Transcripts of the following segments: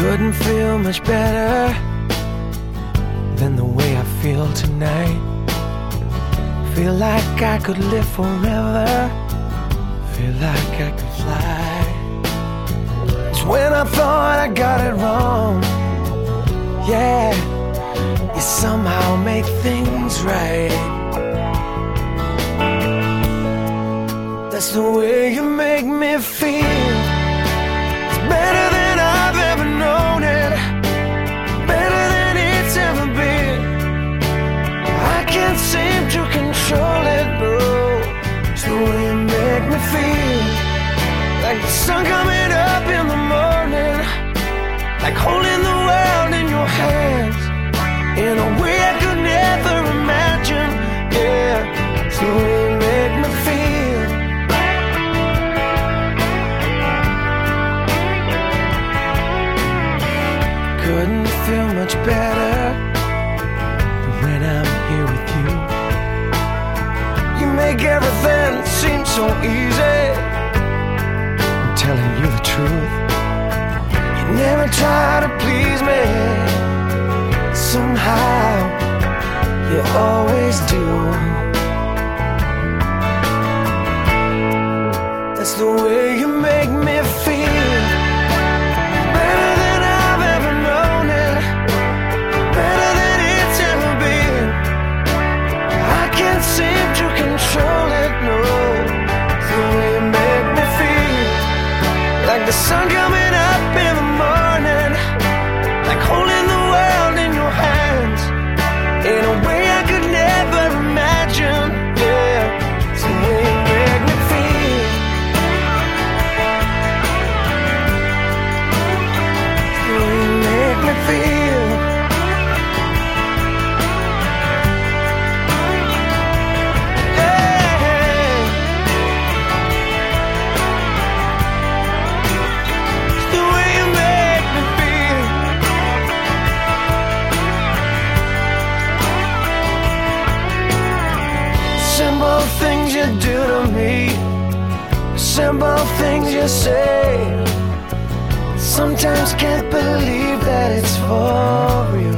Couldn't feel much better than the way I feel tonight. Feel like I could live forever. Feel like I could fly. It's when I thought I got it wrong. Yeah, you somehow make things right. That's the way you make me feel. It's better than I've ever known it, better than it's ever been. I can't seem to control it, no. It's the way you make me feel, like the sun coming up in the morning, like holding the world in your hands, in a way I could never imagine. Yeah, it's the way you make me feel. Couldn't feel much better when I'm here with you. You make everything seem so easy. I'm telling you the truth. You never try to please me. Somehow you always do. That's the way you make me feel. Better than I've ever known it, better than it's ever been. I can't seem to control it, no. It's the way you make me feel, like the sun coming up in the morning, like holding the world in your hands, in a way I could never imagine. Yeah, it's the way you make me feel. It's the way you make me feel. Yeah, it's the way you make me feel. Simple things you do to me, simple things you say. Sometimes can't believe that it's for real.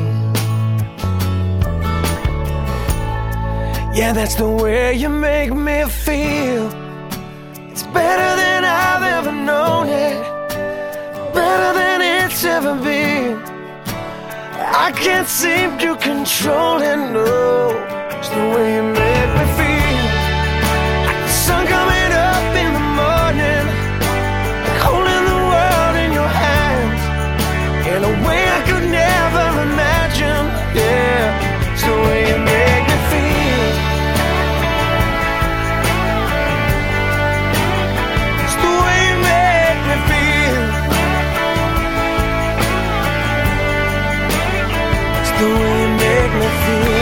Yeah, that's the way you make me feel. It's better than I've ever known it, better than it's ever been. I can't seem to control it, no. It's the way you make me feel, like the sun coming up in the morning, like holding the world in your hands, in a way I could never imagine. Yeah, it's the way you make me feel. It's the way you make me feel. It's the way you make me feel.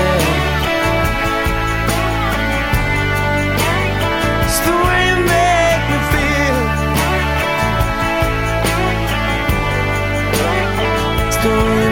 It's the way you make me feel. It's the way